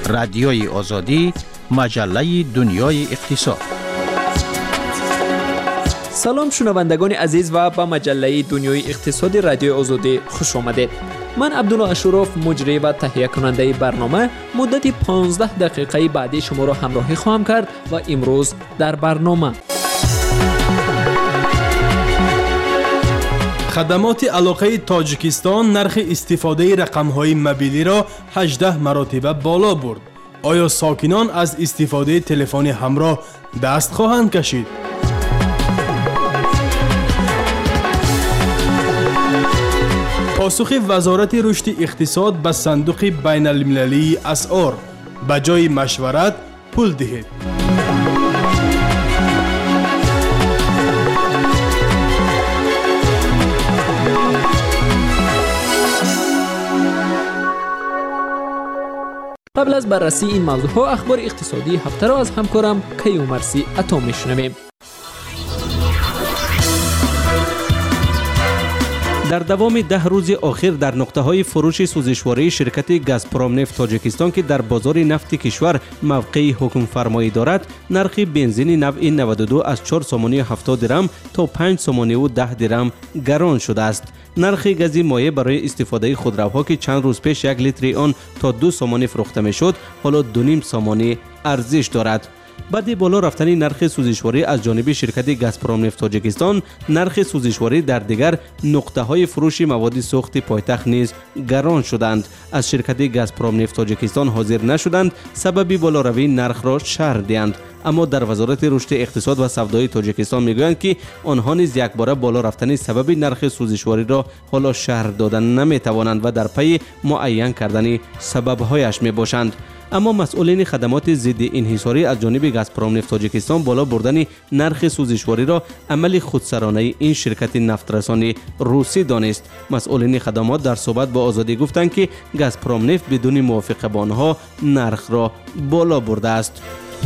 رادیوی آزادی، مجله دنیای اقتصاد. سلام شنوندگان عزیز و به مجله دنیای اقتصاد رادیوی آزادی خوش آمدید. من عبدالله اشرف مجری و تهیه کننده برنامه مدت 15 دقیقه بعدی شما را همراهی خواهم کرد و امروز در برنامه خدمات علاقه تاجیکستان نرخ استفاده رقم‌های موبیلی را 18 مراتب بالا برد. آیا ساکنان از استفاده تلفن همراه دست خواهند کشید؟ پاسخ وزارت رشد اقتصاد به صندوق بین المللی اسعار: به جای مشورت پول دهید. قبل از بررسی این موضوع اخبار اقتصادی هفته را از همکارم کیومرثی عطا میشنویم. در دوام 10 روز اخیر در نقطه‌های فروش سوزشواری شرکت گازپروم نفت تاجیکستان که در بازار نفت کشور موقع حکم فرمایی دارد، نرخ بنزین نوع 92 از 4 سومانی و 70 درم تا 5 سومانی و 10 درم گران شده است. نرخ گاز مایع برای استفاده خودروها که چند روز پیش 1 لیتر آن تا 2 سومانی فروخته میشد، حالا 2.5 سومانی ارزش دارد. بعد بالا رفتن نرخ سوزشواری از جانب شرکت گازپروم نفت تاجیکستان، نرخ سوزشواری در دیگر نقطه‌های فروش مواد سوخت پایتخت نیز گران شدند. از شرکت گازپروم نفت تاجیکستان حاضر نشدند سبب بالاروی نرخ را شرح دهند، اما در وزارت رشد اقتصاد و سودای تاجیکستان میگویند که آنها نیز یک باره بالا رفتن سبب نرخ سوزشواری را حالا شرح دادن نمیتوانند و در پی معین کردن سبب‌هایش میباشند. اما مسئولین خدمات ضد انحصاری از جانب گازپروم نفت تاجیکستان بالا بردن نرخ سوزشواری را عمل خودسرانه این شرکت نفترسان روسی دانست. مسئولین خدمات در صحبت با آزادی گفتند که گازپروم نفت بدون موافقه با آنها نرخ را بالا برده است.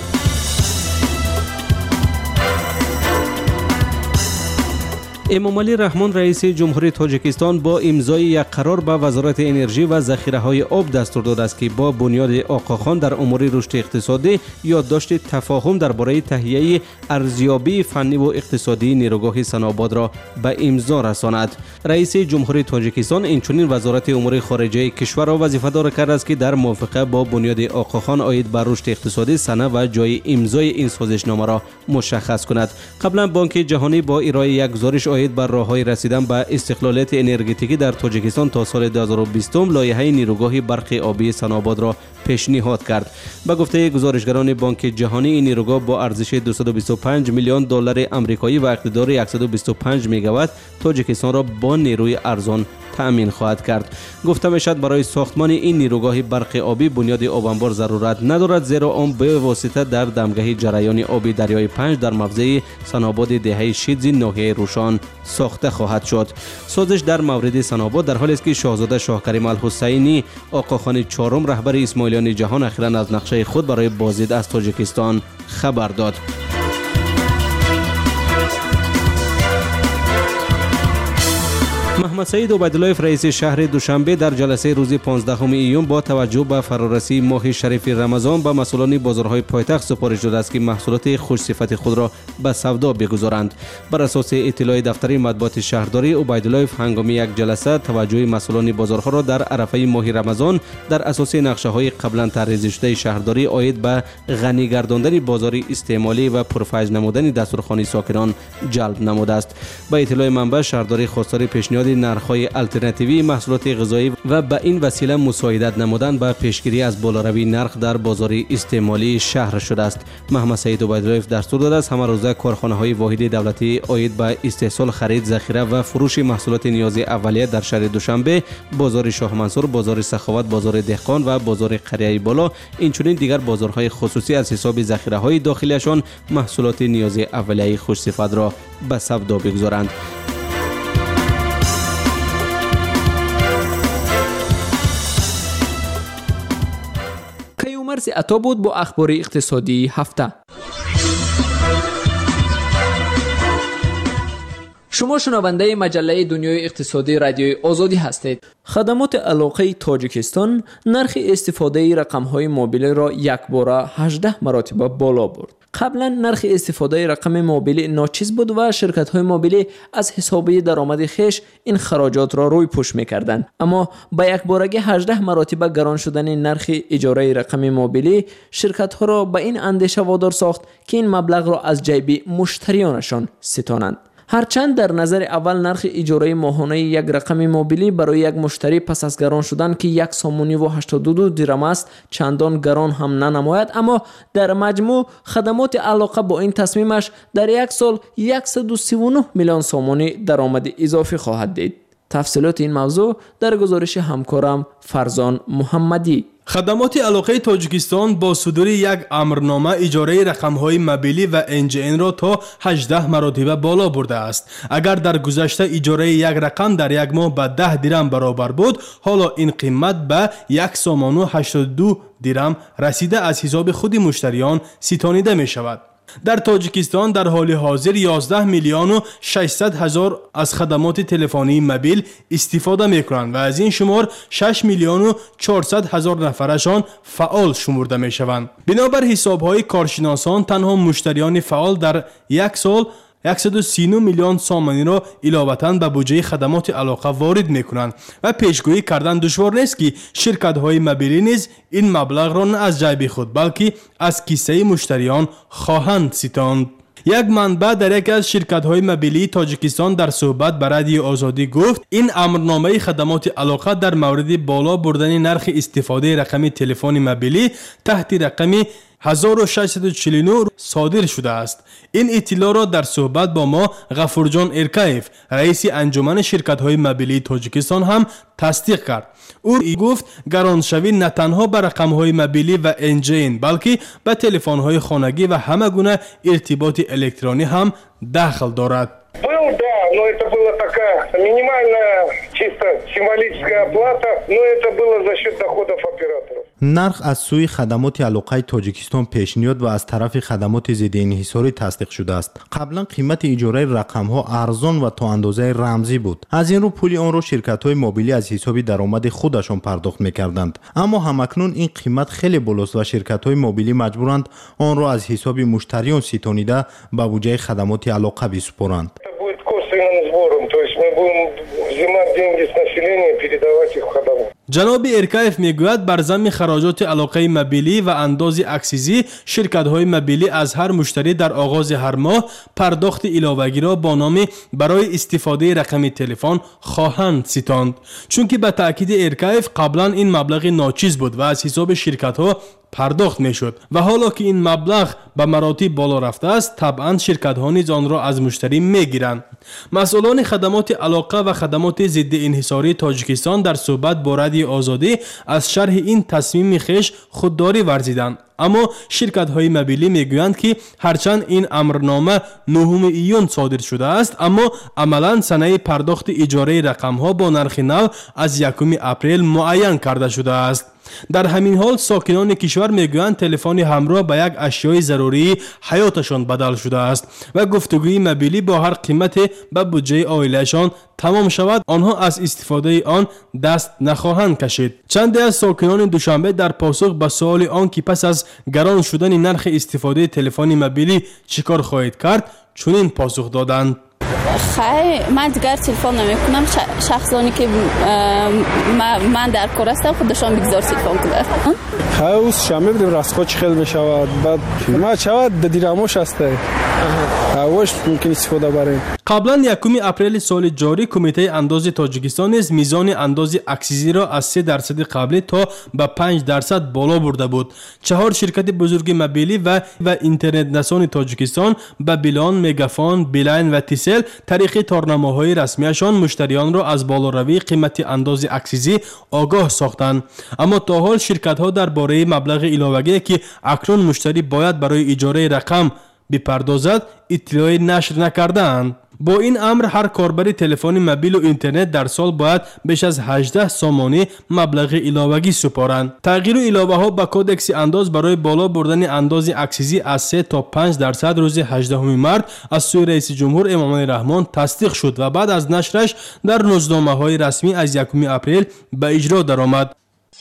امامعلی رحمان رئیس جمهوری تاجیکستان با امضای یک قرار به وزارت انرژی و ذخیره‌های آب دستور داده است که با بنیاد آقاخان در امور رشد اقتصادی یادداشت تفاهم درباره تهیه ارزیابی فنی و اقتصادی نیروگاه سناباد را به امضا رساند. رئیس جمهوری تاجیکستان اینچنین وزارت امور خارجه کشور را وظیفه دار کرده است که در موافقه با بنیاد آقاخان آید بر رشد اقتصادی سند و جای امضای این سازشنامه را مشخص کند. قبلا بانک جهانی با ارائه یک گزارش بر راههای رسیدن به استقلالیت انرژتیکی در تاجیکستان تا سال 2020 لایحه نیروگاه برق آبی سناباد را پیشنهاد کرد. به گفته گزارشگران بانک جهانی، این نیروگاه با ارزش 225 میلیون دلار آمریکایی و اقتدار 125 مگاوات تاجیکستان را با نیروی ارزان تأمین خواهد کرد. گفته میشد برای ساختمان این نیروگاه برق آبی بنیاد آب انبار ضرورت ندارد، زیرا آن به واسطه در دمگاه جریان آبی دریای 5 در موضع سناباد دهه شیدزی ناحیه روشان ساخته خواهد شد. سازش در مورد سناباد در حالی است که شاهزاده شاهکریم الحسینی آقاخان چهارم رهبر اسماعیلیان جهان اخیراً از نقشه خود برای بازدید از تاجیکستان خبر داد. محمد سعید عبیدالله رئیس شهر دوشنبه در جلسه روز 15 ایون با توجه به فرارسی ماه شریف رمضان به مسئولان بازارهای پایتخت سفارش داده است که محصولات خوش صفت خود را به سودا بگذارند. بر اساس اطلاع دفتر مطبوعات شهرداری، عبیدالله هنگام یک جلسه توجه مسئولان بازارها را در عرفه ماه رمضان در اساس نقشه‌های قبلا طرح شده شهرداری آید به غنی گرداندن بازار استعمالی و پرفیض نمودن دسترخوان ساکنان جلب نموده است. به اطلاع منبع، شهرداری خواستار پیشنهاد نرخ‌های الटरनेटिव्ی محصولات غذایی و به این وسیله مساعدت نمودن به پیشگیری از بالاروی نرخ در بازار استعمالی شهر شده است. محمد سعید عبیدالله دستور داده است همه روزه کارخانه‌های واحد دولتی آید به استحصال، خرید، ذخیره و فروش محصولات نیاز اولیه در شهر دوشنبه، بازار شاه منصور، بازار سخاوت، بازار دهقان و بازار قریه بالا، اینچنین دیگر بازارهای خصوصی از حساب ذخیره‌های داخلیشان محصولات نیاز اولیه خوش صفت را به سودا بگذارند. کیومرثی عطا بود با اخبار اقتصادی هفته. شما شنونده مجله دنیای اقتصادی رادیوی آزادی هستید. خدمات علاقه تاجیکستان نرخ استفاده رقم‌های موبیل را یک باره 18 مراتب بالا برد. قبلا نرخ استفاده رقم موبیل ناچیز بود و شرکت‌های موبیلی از حسابه درآمد خویش این خراجات را روی پوش می‌کردند، اما با یک بارگی 18 مراتب گران شدن نرخ اجاره رقم موبیلی شرکت‌ها را به این اندیشه وادار ساخت که این مبلغ را از جیب مشتریانشان ستانند. هرچند در نظر اول نرخ اجاره ماهانه یک رقم موبیلی برای یک مشتری پس از گران شدن که 1 سومونی و 82 درم است چندان گران هم ننماید، اما در مجموع خدمات علاقه با این تصمیمش در یک سال 139 میلیون سومونی درآمد اضافی خواهد دید. تفصیلات این موضوع در گزارش همکارم فرزان محمدی. خدمات علاقه تاجیکستان با صدور یک امرنامه اجاره رقم‌های موبیلی و NGN را تا 18 مراتب بالا برده است. اگر در گذشته اجاره یک رقم در یک ماه به 10 درم برابر بود، حالا این قیمت به 1 سومن و 82 درم رسیده از حساب خود مشتریان ستانیده می شود. در تاجیکستان در حال حاضر 11 میلیون و 600 هزار از خدمات تلفنی موبیل استفاده می‌کنند و از این شمار 6 میلیون و 400 هزار نفرشان فعال شمرده می‌شوند. بنابر حساب‌های کارشناسان تنها مشتریان فعال در یک سال 139 میلیون سومنی را علاوه‌اً به بودجه خدمات علاقه وارد می‌کنند و پیشگویی کردن دشوار نیست که شرکت‌های موبیلی نیز این مبلغ را نه از جیب خود بلکه از کیسه مشتریان خواهند ستاند. یک منبع در یکی از شرکت‌های موبیلی تاجیکستان در صحبت با رادیو آزادی گفت این امرنامه خدمات علاقه در مورد بالا بردن نرخ استفاده رقم تلفن موبیلی تحت رقم 1649 صادر شده است. این اطلاع را در صحبت با ما غفورجان ارکایف رئیس انجمن شرکت‌های موبیلی تاجیکستان هم تصدیق کرد. او گفت گرانشوی نه تنها به رقم‌های موبیلی و NGN بلکه به تلفن‌های خانگی و همه گونه ارتباط الکترونی هم دخل دارد. Был, да, но это была такая минимальная, чисто символическая оплата, но это было за счет доходов операторов. نرخ از سوی خدمات علاقه تاجیکستان پیشنهاد و از طرف خدمات ضد انحصاری تصدیق شده است. قبلا قیمت اجاره رقم‌ها ارزان و تا اندازه رمزی بود. از این رو پول آن را شرکت‌های موبیلی از حساب درآمد خودشان پرداخت می‌کردند. اما همکنون این قیمت خیلی بالاست و شرکت‌های موبیلی مجبورند آن را از حساب مشتریان ستانیده به بودجه خدمات علاقه بسپارند. جناب ارکایف میگوید بر ضمن خراجات علاقه موبیلی و انداز اکسیزی شرکت‌های موبیلی از هر مشتری در آغاز هر ماه پرداخت علاوه‌ای را با نام برای استفاده رقم تلفن خواهند ستاند، چون که به تاکید ارکایف قبلا این مبلغ ناچیز بود و از حساب شرکت‌ها پرداخت میشد و حالا که این مبلغ به مراتب بالا رفته است طبعا شرکت ها نیز آن را از مشتری میگیرند. مسئولان خدمات علاقه و خدمات ضد انحصاری تاجیکستان در صحبت با رادیو آزادی از شرح این تصمیم خویش خودداری ورزیدند، اما شرکت های موبیلی میگویند که هرچند این امرنامه 9 ایون صادر شده است اما عملا سنه پرداخت اجاره رقم ها با نرخ نو از 1 اپریل معین کرده شده است. در همین حال ساکنان کشور میگویند تلفن همراه به یک اشیای ضروری حیاتشان بدل شده است و گفتگوی موبیلی با هر قیمت به بودجه عائلهشان تمام شود آنها از استفاده آن دست نخواهند کشید. چند از ساکنان دوشنبه در پاسخ به سوال آن که پس از گران شدن نرخ استفاده تلفن موبیلی چیکار خواهید کرد چنین پاسخ دادند. خیلی من دیگر تلفن نمیکنم. شخصانی که من در کار هستم خودشان بگذار تلفن کنند. خیلی شامل بدیم راسخو چی خیلی میشود بعد ما شود دیراموش هسته اوش ممکن استفاده بریم. قبلا 1 اپریل سال جاری کمیته انداز تاجیکستان نیز میزان انداز اکسیزی را از 3% قبلی تا به 5% بالا برده بود. 4 شرکت بزرگ موبیلی و اینترنت رسان تاجیکستان بابیلون، مگافون، بیلاین و تیسل طریق تارنامه‌های رسمیشان مشتریان را از بالاروی قیمت انداز اکسیزی آگاه ساختند، اما تا حال شرکت‌ها درباره مبلغ علاوه‌ای که اکنون مشتری باید برای اجاره رقم بپردازد اطلاعی نشر نکردند. با این امر هر کاربر تلفن موبیل و اینترنت در سال باید بیش از 18 سامانه مبلغ علاوگی سپارند. تغییر و علاوه ها به کودکس انداز برای بالا بردن انداز اکسیزی از 3 تا 5% روز 18 مارس از سوی رئیس جمهور امامعلی رحمان تصدیق شد و بعد از نشرش در روزنامه‌های رسمی از 1 اپریل به اجرا درآمد.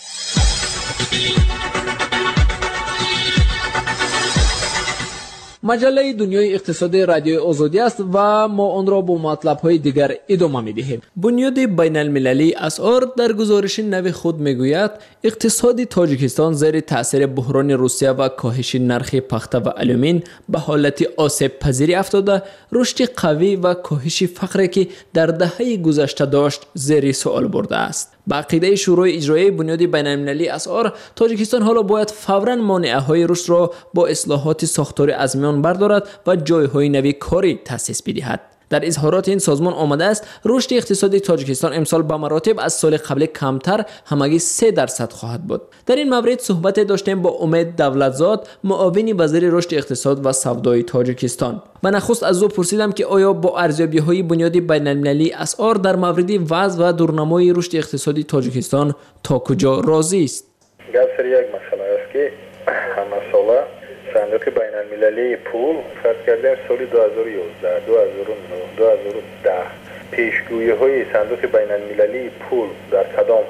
مجله دنیای اقتصادی رادیوی آزادی است و ما آن را با مطلب‌های دیگر ادامه می‌دهیم. بنیاد بین‌المللی اسعار در گزارش نو خود می‌گوید اقتصاد تاجیکستان زیر تاثیر بحران روسیه و کاهش نرخ پخته و آلومین به حالت آسیب پذیری افتاده، رشد قوی و کاهش فقری که در دهه گذشته داشت زیر سوال برده است. با عقیده شورای اجرایی بنیاد بین‌المللی اسعار، تاجیکستان حالا باید فوراً مانعه‌های رشد را با اصلاحات ساختاری از میان بردارد و جای‌های نوی کاری تأسیس بدهد. در اظهارات این سازمان آمده است رشد اقتصادی تاجیکستان امسال به مراتب از سال قبل کمتر همگی 3% خواهد بود. در این مورد صحبت داشتیم با امید دولتزاد، معاون وزیر رشد اقتصاد و سودای تاجیکستان. و نخست از او پرسیدم که آیا با ارزیابی‌های بنیاد بین‌المللی اسعار در مورد وضع و دورنمای رشد اقتصادی تاجیکستان تا کجا راضی است. گپ سر یک مسئله است که همه ساله صندوق بین‌المللی پول فرض کردیم سال 2011 2009 2010 پیشگویی‌های صندوق بین‌المللی پول در کدام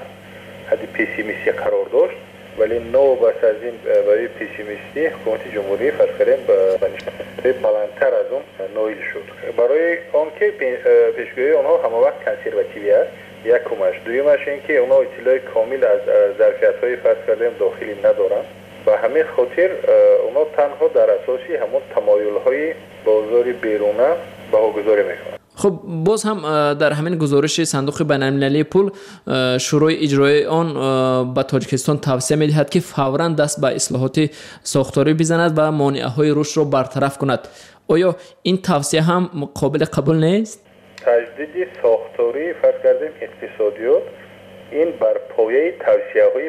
حد پسیمیستی قرار داشت، ولی نو بس از این برای پسیمیستی حکومت جمهوری فرض کردیم به نشانه بلندتر از اون نویل شد. برای آنکه پیشگویی آنها همه وقت کنسرواتیوی است، یکمش. دویمش این که اونها اطلاع کامل از ظرفیت‌های فرض کردیم داخلی ندارند و همین خاطر اونا تنها در اساسی همون تمایل‌های بازار بیرونه بهاگذاری میکنند. خب باز هم در همین گزارش صندوق بین‌المللی پول شورای اجرایی آن به تاجیکستان توصیه می‌دهد که فوراً دست به اصلاحات ساختاری بزند و مانعه‌های رشد را برطرف کند. آیا این توصیه هم قابل قبول نیست؟ تجدید ساختاری فرض کردیم اقتصادیات این بر پایه توصیه‌های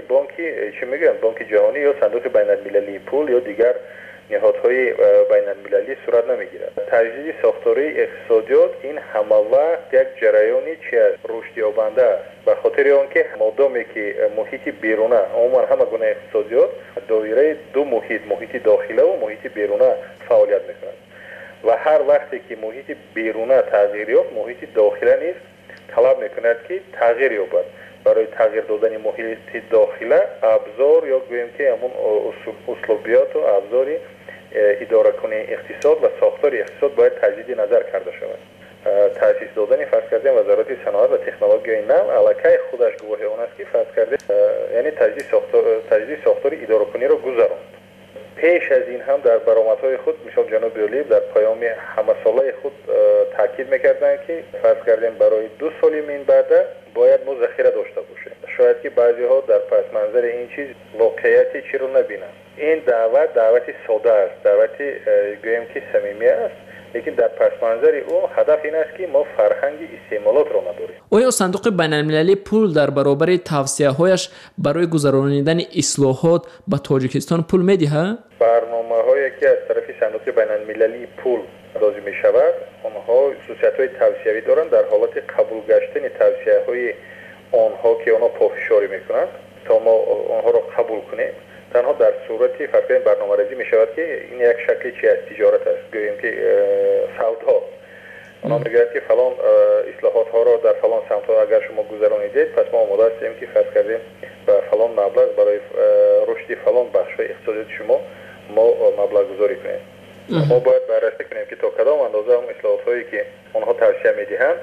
بانک جهانی یا صندوق بین‌المللی پول یا دیگر نهادهای بین‌المللی صورت نمیگیرد. تجدید ساختاری اقتصادیات این همه وقت یک جریانی رشد یابنده است، به خاطر آنکه مادامی که محیط بیرونه، عموما همه گونه اقتصادیات دایره دو محیط داخله و محیط بیرونه فعالیت میکنند و هر وقتی که محیط بیرونه تغییر یافت، محیط داخله نیز طلب میکند که تغییر یابد. برای تغییر دادن محیط داخله ابزار یا گوییم که همون اسلوبیات و ابزاری اداره کنی اقتصاد و ساختار اقتصاد باید تجدید نظر کرده شود. تأسیس دادن فرض کردیم وزارت صنعت و تکنولوژی نو علاقه خودش گواهی آن است که فرض کردیم یعنی تجدید ساختار اداره کنی را گذراند. پیش از این هم در برآمدهای خود مثال جناب اولیو در پیام همه ساله خود تاکید میکردند که فرض کردیم برای 2 سال من بعد باید ما ذخیره داشته باشیم. شاید که بعضی ها در پس منظر این چیز واقعیتی چی رو نبینند. این دعوت ساده است، دعوت گویم که صمیمی است، لیکن در پس منظر او هدف این است که ما فرهنگ استعمالات را نداریم. آیا صندوق بین‌المللی پول در برابر توصیه‌هایش برای گذراندن اصلاحات به تاجیکستان پول می‌دهد؟ برنامه‌هایی که از طرف صندوق بین‌المللی پول داده می‌شود، آنها خصوصیت‌های توصیه‌ای دارند. در حالت قبول گشتن توصیه‌های آنها که آنها پافشاری می‌کنند تا ما آنها را قبول کنیم، تنها در صورتی فرض کنیم برنامه‌ریزی می‌شود که این یک شکلی چی از تجارت است، گوییم که سودا. اونا میگن که فلان اصلاحات ها را در فلان سمت اگر شما گذرانیدید پس ما آماده هستیم که فرض کردیم و فلان مبلغ برای رشد فلان بخش اقتصادی شما ما مبلغ گذاری کنیم. ما باید بررسی کنیم که تا کدام اندازه اون اصلاحات هایی که آنها توصیه میدهند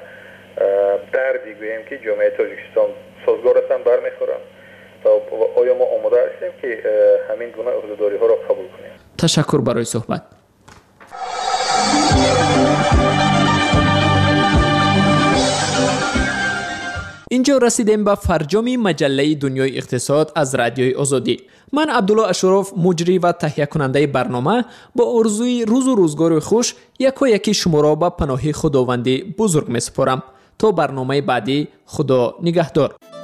دردی گوییم که جامعه تاجیکستان سازگار هستن برمیخورن. آیا ما آماده هستیم که همین گونه عهده‌داری ها را قبول کنیم؟ تشکر برای صحبت. اینجا رسیدیم به فرجام مجله دنیای اقتصاد از رادیوی آزادی. من عبدالله اشرف، مجری و تهیه کننده برنامه، با آرزوی روز و روزگار خوش یکی شما را به پناه خداوند بزرگ می سپارم. تا برنامه بعدی، خدا نگهدار.